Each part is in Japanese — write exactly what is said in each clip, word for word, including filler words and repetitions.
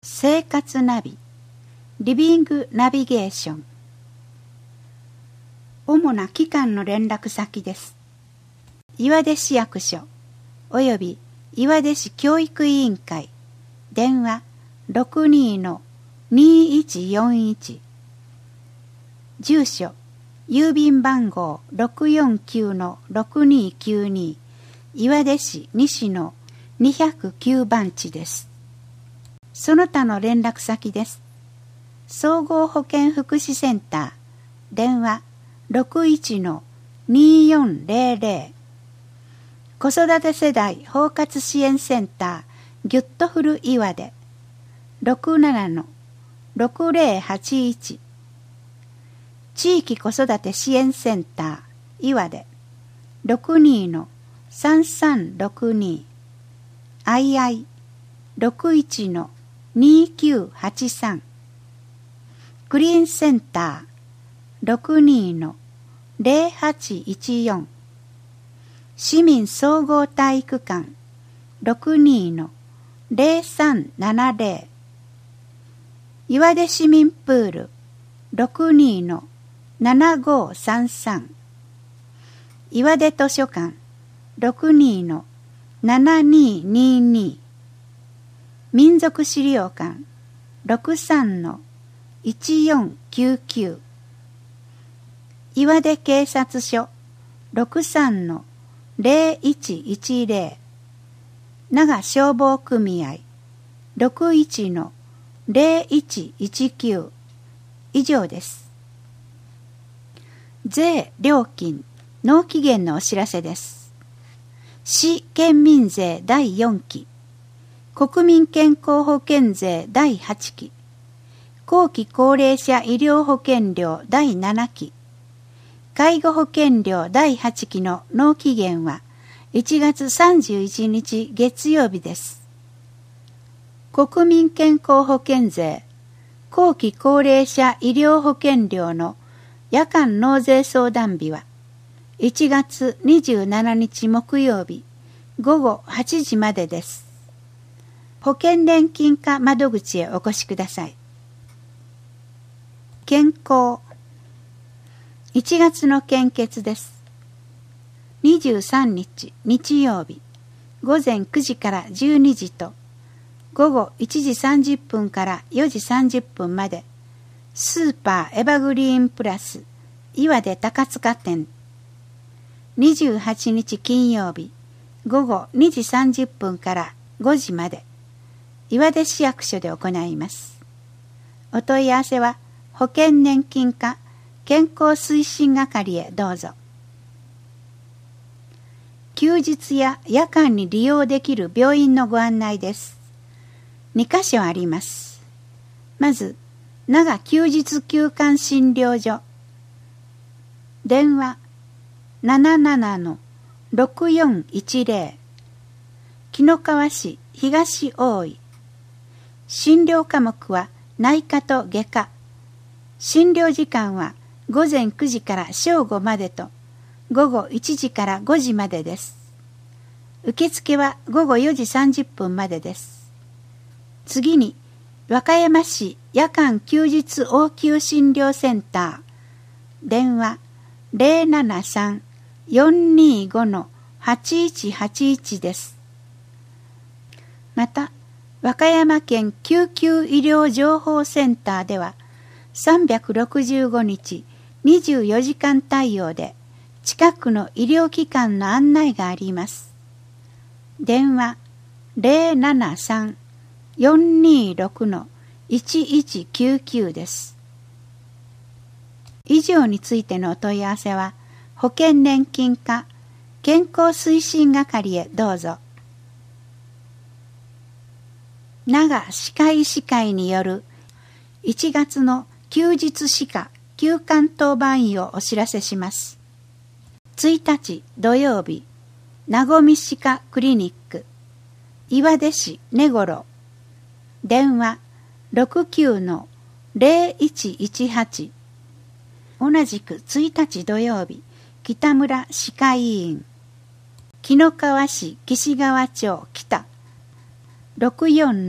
生活ナビリビングナビゲーション。主な機関の連絡先です。岩出市役所および岩出市教育委員会、電話 ろくにーのにいちよんいち、住所郵便番号 ろくよんきゅうのろくにーきゅうに、岩出市西のにひゃくきゅうばんちです。その他の連絡先です。総合保健福祉センター、電話 ろくいちのによんぜろぜろ、子育て世代包括支援センターギュッとフル岩出 ろくななのろくぜろはちいち、地域子育て支援センター岩出 ろくにーのさんさんろくに、アイアイ ろくいちのにきゅうはちさん、クリーンセンター ろくにーのぜろはちいちよん、市民総合体育館 ろくにーのぜろさんななぜろ、岩出市民プール ろくにーのななごさんさん、岩出図書館 ろくにーのななににに、民族資料館 ろくさんのいちよんきゅうきゅう、岩出警察署 ろくさんのぜろいちいちぜろ、長消防組合 ろくいちのぜろいちいちきゅう、以上です。税料金納期限のお知らせです。市県民税だいよんき、国民健康保険税だいはちき、後期高齢者医療保険料だいななき、介護保険料だいはちきの納期限はいちがつさんじゅういちにち月曜日です。国民健康保険税、後期高齢者医療保険料の夜間納税相談日はいちがつにじゅうしちにち木曜日ごごはちじまでです。保険年金課窓口へお越しください。健康いちがつの献血です。にじゅうさんにち日曜日ごぜんくじからじゅうにじとごごいちじさんじゅっぷんからよじさんじゅっぷんまで、スーパーエバグリーンプラス岩出高塚店。にじゅうはちにち金曜日ごごにじさんじゅっぷんからごじまで、岩出市役所で行います。お問い合わせは保険年金課健康推進係へどうぞ。休日や夜間に利用できる病院のご案内です。にかしょあります。まず、長休日休館診療所。電話ななななのろくよんいちぜろ、紀の川市東大井。診療科目は内科と外科。診療時間はごぜんくじから正午までとごごいちじからごじまでです。受付はごごよじさんじゅっぷんまでです。次に、和歌山市夜間休日応急診療センター。電話ぜろななさんよんにごのはちいちはちいちです。また、和歌山県救急医療情報センターではさんびゃくろくじゅうごにちにじゅうよじかん対応で近くの医療機関の案内があります。電話ぜろななさんよんにろくのいちいちきゅうきゅうです。以上についてのお問い合わせは保険年金課健康推進係へどうぞ。長歯科医師会によるいちがつの休日歯科休館当番医をお知らせします。ついたち土曜日、なごみ歯科クリニック、岩出市根頃。電話ろくきゅうのぜろいちいちはち。同じくついたち土曜日、北村歯科医院。紀の川市岸川町北。ろくよんの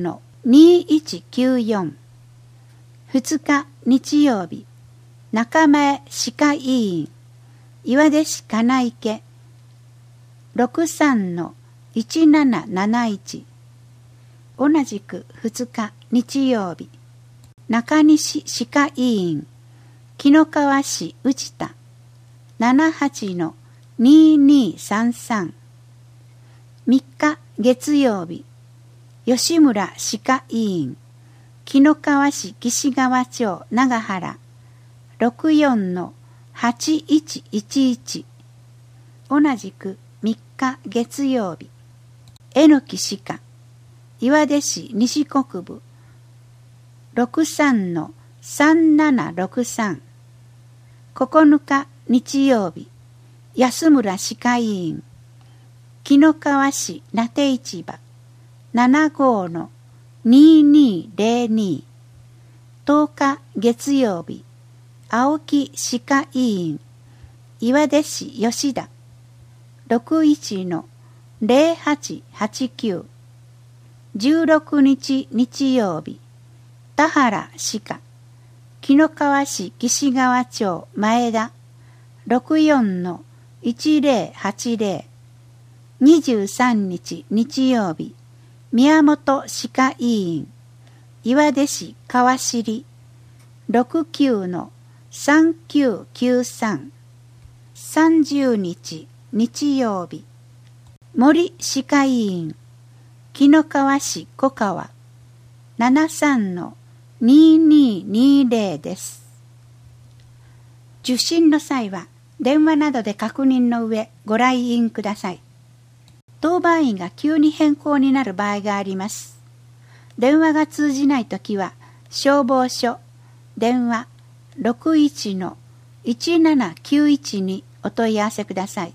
にいちきゅうよん。ふつか日曜日、中前歯科医院、岩出市金池、ろくさんのいちなななないち。同じくふつか日曜日、中西歯科医院、紀の川市内田、ななはちのににさんさん。みっか月曜日、吉村歯科医院、紀の川市岸川町長原、ろくよんのはちいちいちいち。同じくみっか月曜日、えのき歯科、岩出市西国部、ろくさんのさんななろくさん。ここのか日曜日、安村歯科医院、紀の川市名手市場、ななごのににぜろに。とおか月曜日、青木歯科医院、岩出市吉田、ろくいちのぜろはちはちきゅう。じゅうろくにち日曜日、田原歯科、紀の川市岸川町前田、ろくよんのいちぜろはちぜろ。にじゅうさんにち日曜日、宮本歯科医院、岩出市川尻、ろくきゅうのさんきゅうきゅうさん。さんじゅうにち日曜日、森歯科医院、紀の川市小川、ななさんのにににぜろです。受診の際は電話などで確認の上ご来院ください。当番員が急に変更になる場合があります。電話が通じないときは消防署電話 ろくいちのいちななきゅういち にお問い合わせください。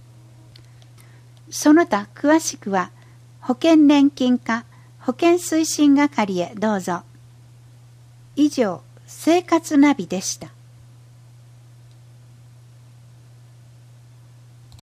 その他詳しくは保険年金課保険推進係へどうぞ。以上、生活ナビでした。